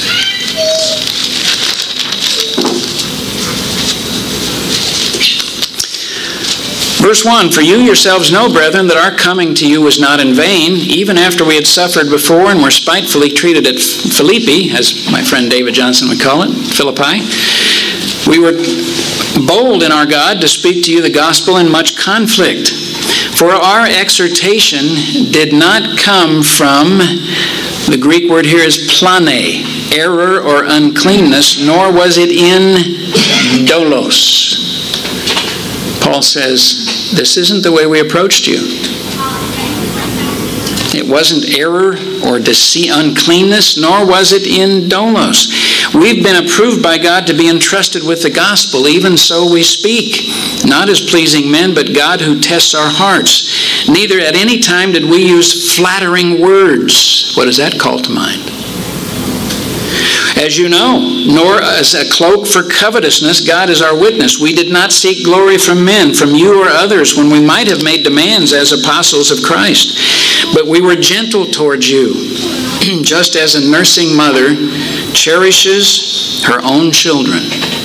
Speaker 1: Verse one, for you yourselves know, brethren, that our coming to you was not in vain, even after we had suffered before and were spitefully treated at Philippi, as my friend David Johnson would call it, Philippi. We were bold in our God to speak to you the gospel in much conflict. For our exhortation did not come from, the Greek word here is plane, error or uncleanness, nor was it in dolos. Paul says, this isn't the way we approached you. It wasn't error or deceit, uncleanness, nor was it in dolos. We've been approved by God to be entrusted with the gospel. Even so we speak, not as pleasing men, but God who tests our hearts. Neither at any time did we use flattering words. What does that call to mind? As you know, nor as a cloak for covetousness, God is our witness. We did not seek glory from men, from you or others, when we might have made demands as apostles of Christ. But we were gentle towards you, just as a nursing mother cherishes her own children.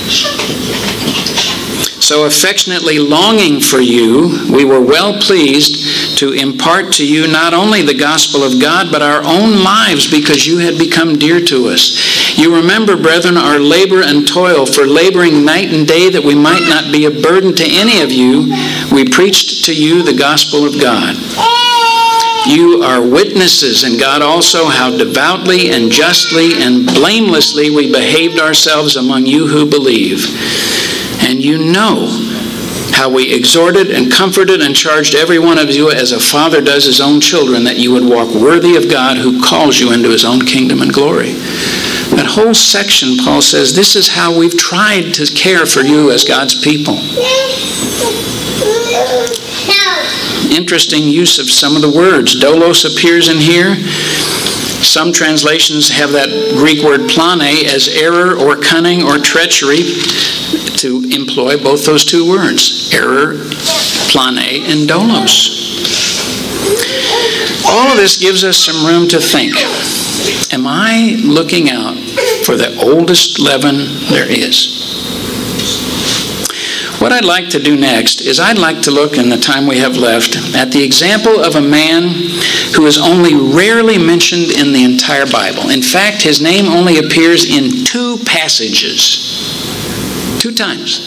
Speaker 1: So affectionately longing for you, we were well pleased to impart to you not only the gospel of God, but our own lives, because you had become dear to us. You remember, brethren, our labor and toil, for laboring night and day that we might not be a burden to any of you, we preached to you the gospel of God. You are witnesses, and God also, how devoutly and justly and blamelessly we behaved ourselves among you who believe. And you know how we exhorted and comforted and charged every one of you as a father does his own children, that you would walk worthy of God who calls you into his own kingdom and glory. That whole section, Paul says, this is how we've tried to care for you as God's people. Interesting use of some of the words. Dolos appears in here. Some translations have that Greek word plane as error or cunning or treachery, to employ both those two words, error, plane, and dolos. All of this gives us some room to think. Am I looking out for the oldest leaven there is? What I'd like to do next is I'd like to look, in the time we have left, at the example of a man who is only rarely mentioned in the entire Bible. In fact, his name only appears in two passages. Two times.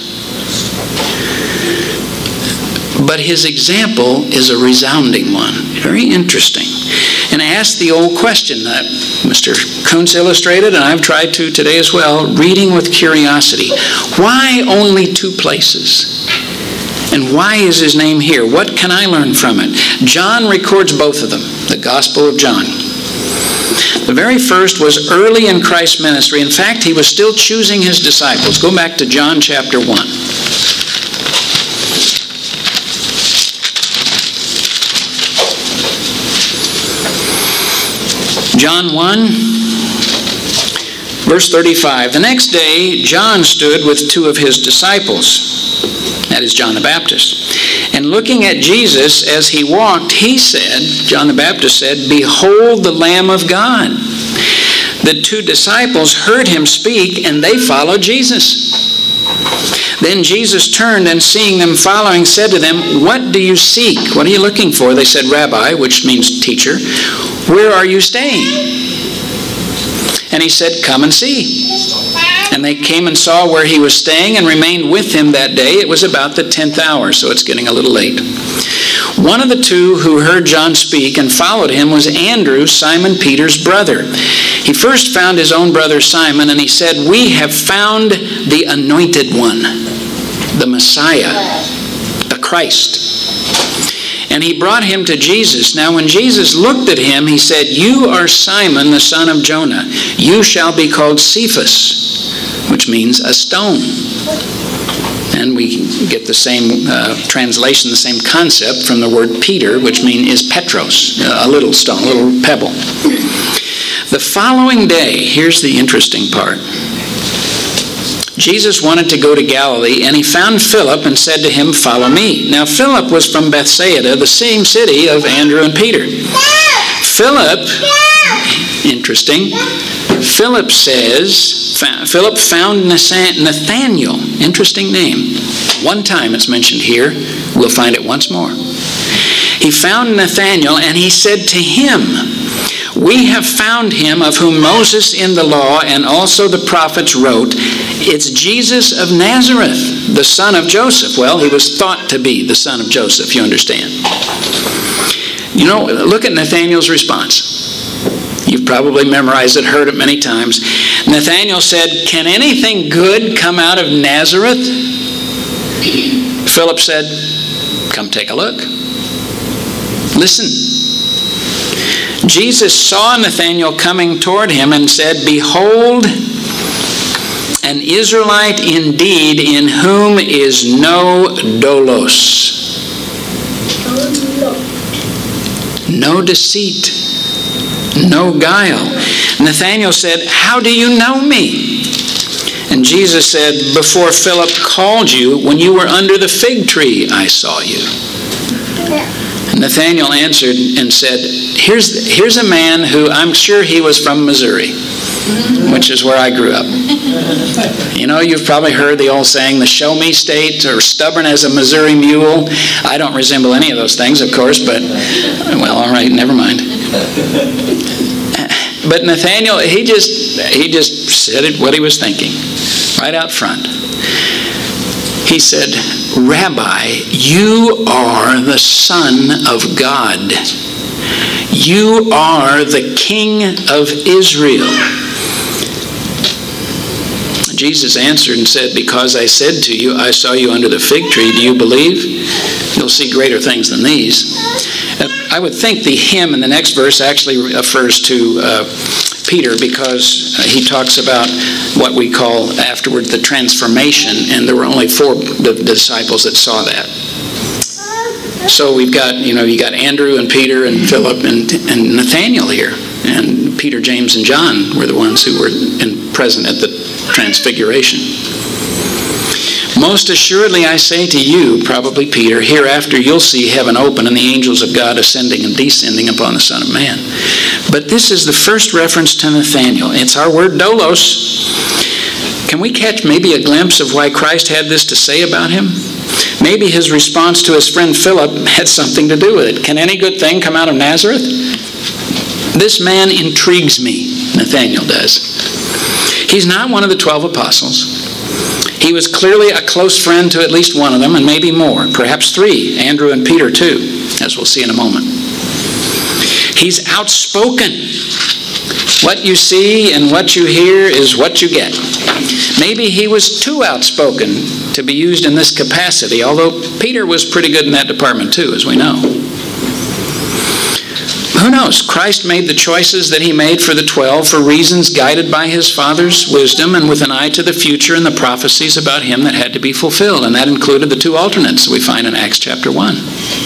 Speaker 1: But his example is a resounding one. Very interesting. And ask the old question that Mister Kuntz illustrated, and I've tried to today as well, reading with curiosity. Why only two places? And why is his name here? What can I learn from it? John records both of them, the Gospel of John. The very first was early in Christ's ministry. In fact, he was still choosing his disciples. Go back to John chapter one. John one, verse thirty-five. The next day, John stood with two of his disciples. That is John the Baptist. And looking at Jesus as he walked, he said, John the Baptist said, "Behold the Lamb of God." The two disciples heard him speak, and they followed Jesus. Then Jesus turned and seeing them following, said to them, "What do you seek? What are you looking for?" They said, "Rabbi," which means teacher, "where are you staying?" And he said, "Come and see." And they came and saw where he was staying and remained with him that day. It was about the tenth hour, so it's getting a little late. One of the two who heard John speak and followed him was Andrew, Simon Peter's brother. He first found his own brother Simon, and he said, "We have found the Anointed One, the Messiah, the Christ." And he brought him to Jesus. Now when Jesus looked at him, he said, "You are Simon, the son of Jonah. You shall be called Cephas," which means a stone. And we get the same uh, translation, the same concept from the word Peter, which means is Petros, a little stone, a little pebble. The following day, here's the interesting part. Jesus wanted to go to Galilee, and he found Philip and said to him, "Follow me." Now Philip was from Bethsaida, the same city of Andrew and Peter. Philip, interesting, Philip says, Philip found Nathanael, interesting name. One time it's mentioned here, we'll find it once more. He found Nathanael, and he said to him, "We have found him of whom Moses in the law and also the prophets wrote. It's Jesus of Nazareth, the son of Joseph." Well, he was thought to be the son of Joseph, you understand. You know, look at Nathanael's response. You've probably memorized it, heard it many times. Nathanael said, "Can anything good come out of Nazareth?" Philip said, "Come take a look." Listen. Jesus saw Nathanael coming toward him and said, "Behold, an Israelite indeed, in whom is no doulos." No deceit. No guile. Nathanael said, "How do you know me?" And Jesus said, "Before Philip called you, when you were under the fig tree, I saw you." And Nathanael answered and said, here's, here's a man who I'm sure he was from Missouri, which is where I grew up. You know, you've probably heard the old saying, the show me state, or stubborn as a Missouri mule. I don't resemble any of those things, of course, but, well, all right, never mind. But Nathanael, he just, he just said it, what he was thinking, right out front. He said, "Rabbi, you are the Son of God. You are the King of Israel." Jesus answered and said, "Because I said to you, I saw you under the fig tree, do you believe? You'll see greater things than these." I would think the him in the next verse actually refers to uh, Peter, because uh, he talks about what we call afterward the transformation, and there were only four the, the disciples that saw that. So we've got, you know, you got Andrew and Peter and Philip and, and Nathanael here, and Peter, James, and John were the ones who were in, present at the transfiguration. "Most assuredly I say to you," probably Peter, "hereafter you'll see heaven open and the angels of God ascending and descending upon the Son of Man." But this is the first reference to Nathanael. It's our word doulos. Can we catch maybe a glimpse of why Christ had this to say about him? Maybe his response to his friend Philip had something to do with it. Can any good thing come out of Nazareth? This man intrigues me, Nathanael does. He's not one of the twelve apostles. He was clearly a close friend to at least one of them, and maybe more, perhaps three, Andrew and Peter too, as we'll see in a moment. He's outspoken. What you see and what you hear is what you get. Maybe he was too outspoken to be used in this capacity, although Peter was pretty good in that department too, as we know. Who knows? Christ made the choices that he made for the twelve for reasons guided by his Father's wisdom and with an eye to the future and the prophecies about him that had to be fulfilled. And that included the two alternates we find in Acts chapter one.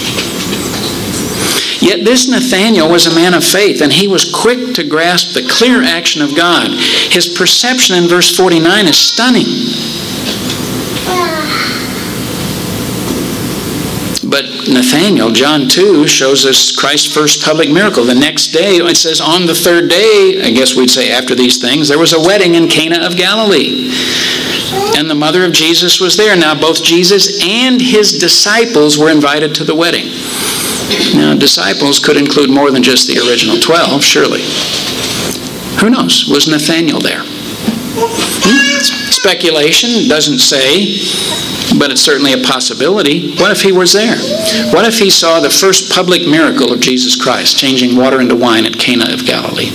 Speaker 1: Yet this Nathanael was a man of faith, and he was quick to grasp the clear action of God. His perception in verse forty-nine is stunning. But Nathanael, John two, shows us Christ's first public miracle. The next day, it says, on the third day, I guess we'd say after these things, there was a wedding in Cana of Galilee. And the mother of Jesus was there. Now, both Jesus and his disciples were invited to the wedding. Now, disciples could include more than just the original twelve, surely. Who knows? Was Nathanael there? Hmm? Speculation, doesn't say, but it's certainly a possibility. What if he was there? What if he saw the first public miracle of Jesus Christ, changing water into wine at Cana of Galilee?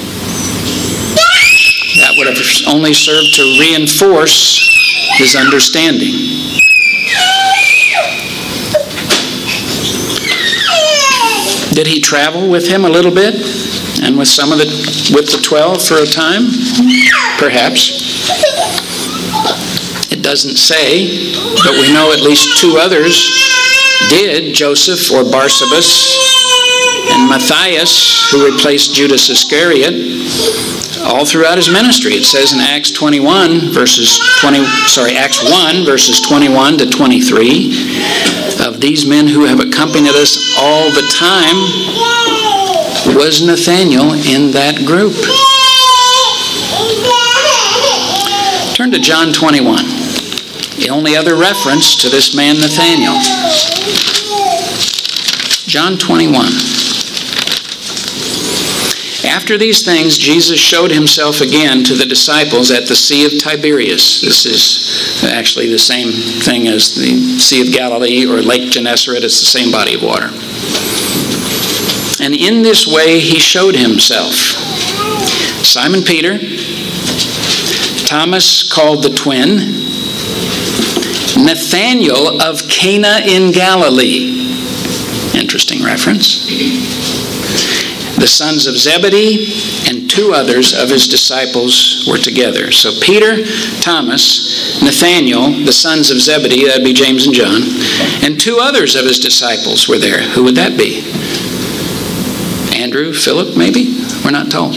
Speaker 1: That would have only served to reinforce his understanding. Did he travel with him a little bit? And with some of the, with the twelve for a time? Perhaps. It doesn't say, but we know at least two others did, Joseph or Barsabas and Matthias, who replaced Judas Iscariot, all throughout his ministry. It says in Acts twenty-one, verses twenty, sorry, Acts one, verses twenty-one to twenty-three, of these men who have accompanied us all the time, was Nathanael in that group. Turn to John twenty-one. The only other reference to this man Nathanael. John twenty-one. After these things, Jesus showed himself again to the disciples at the Sea of Tiberias. This is actually the same thing as the Sea of Galilee or Lake Gennesaret. It's the same body of water. And in this way he showed himself. Simon Peter, Thomas called the twin, Nathanael of Cana in Galilee. Interesting reference. The sons of Zebedee and two others of his disciples were together. So Peter, Thomas, Nathanael, the sons of Zebedee, that'd be James and John, and two others of his disciples were there. Who would that be? Andrew, Philip, maybe? We're not told.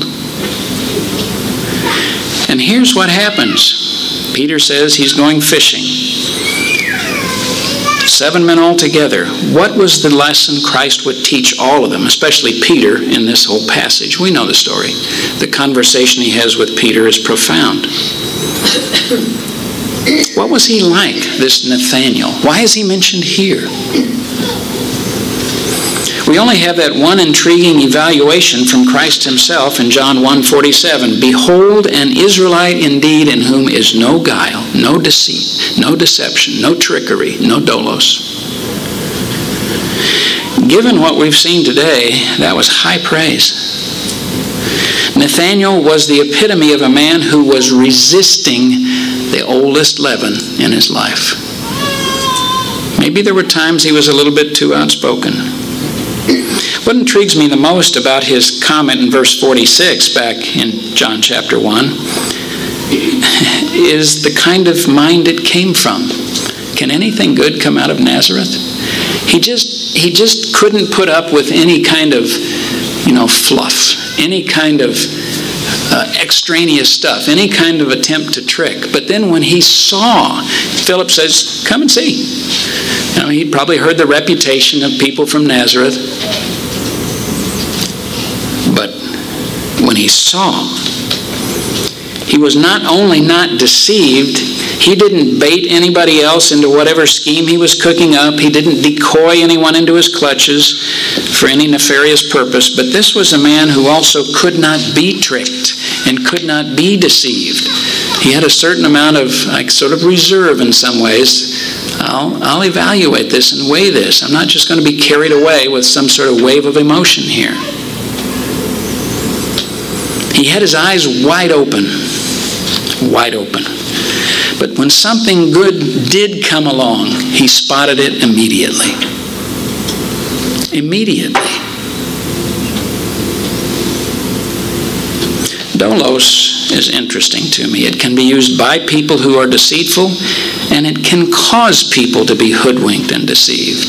Speaker 1: And here's what happens. Peter says he's going fishing. Seven men altogether. What was the lesson Christ would teach all of them, especially Peter, in this whole passage? We know the story. The conversation he has with Peter is profound. What was he like, this Nathanael? Why is he mentioned here? We only have that one intriguing evaluation from Christ himself in John one forty-seven. Behold, an Israelite indeed, in whom is no guile, no deceit, no deception, no trickery, no dolos. Given what we've seen today, that was high praise. Nathanael was the epitome of a man who was resisting the oldest leaven in his life. Maybe there were times he was a little bit too outspoken. What intrigues me the most about his comment in verse forty-six back in John chapter one is the kind of mind it came from. Can anything good come out of Nazareth? He just he just couldn't put up with any kind of, you know, fluff, any kind of uh, extraneous stuff, any kind of attempt to trick. But then when he saw, Philip says, "Come and see." You know, he'd probably heard the reputation of people from Nazareth. But when he saw, he was not only not deceived, he didn't bait anybody else into whatever scheme he was cooking up. He didn't decoy anyone into his clutches for any nefarious purpose. But this was a man who also could not be tricked and could not be deceived. He had a certain amount of like sort of reserve in some ways. I'll, I'll evaluate this and weigh this. I'm not just going to be carried away with some sort of wave of emotion here. He had his eyes wide open, wide open. But when something good did come along, he spotted it immediately. Immediately. Dolos is interesting to me. It can be used by people who are deceitful, and it can cause people to be hoodwinked and deceived.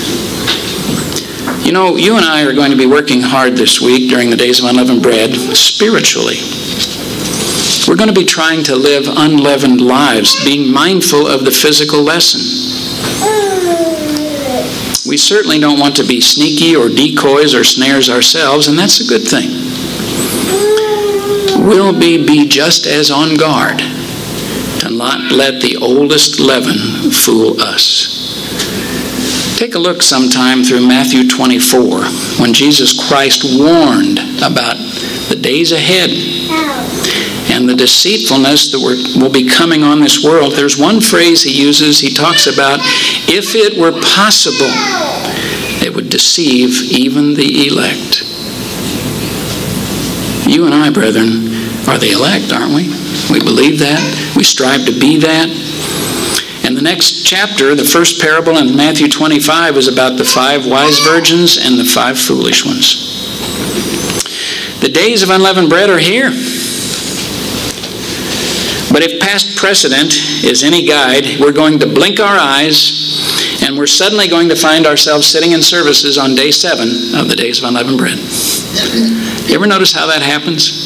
Speaker 1: You know, you and I are going to be working hard this week during the Days of Unleavened Bread spiritually. We're going to be trying to live unleavened lives, being mindful of the physical lesson. We certainly don't want to be sneaky or decoys or snares ourselves, and that's a good thing. We'll be, be just as on guard to not let the oldest leaven fool us. Take a look sometime through Matthew twenty-four, when Jesus Christ warned about the days ahead and the deceitfulness that will be coming on this world. There's one phrase he uses. He talks about, if it were possible, it would deceive even the elect. You and I, brethren, are the elect, aren't we? We believe that. We strive to be that. And the next chapter, the first parable in Matthew twenty-five, is about the five wise virgins and the five foolish ones. The days of unleavened bread are here. But if past precedent is any guide, we're going to blink our eyes and we're suddenly going to find ourselves sitting in services on day seven of the days of unleavened bread. You ever notice how that happens?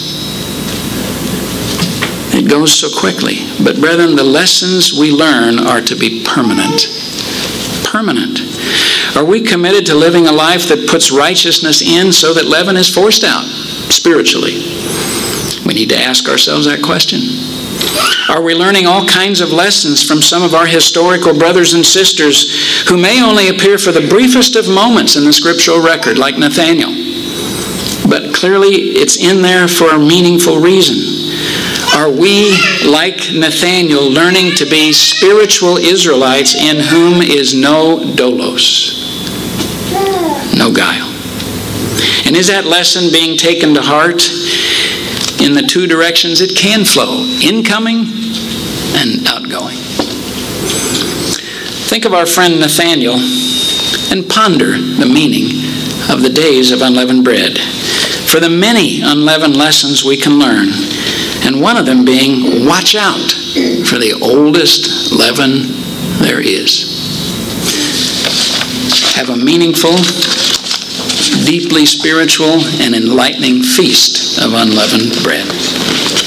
Speaker 1: It goes so quickly. But brethren, the lessons we learn are to be permanent. Permanent. Are we committed to living a life that puts righteousness in so that leaven is forced out spiritually? We need to ask ourselves that question. Are we learning all kinds of lessons from some of our historical brothers and sisters who may only appear for the briefest of moments in the scriptural record, like Nathaniel? But clearly it's in there for a meaningful reason. Are we, like Nathaniel, learning to be spiritual Israelites in whom is no doulos, no guile? And is that lesson being taken to heart in the two directions it can flow, incoming and outgoing? Think of our friend Nathaniel and ponder the meaning of the days of unleavened bread. For the many unleavened lessons we can learn, and one of them being, watch out for the oldest leaven there is. Have a meaningful, deeply spiritual, and enlightening feast of unleavened bread.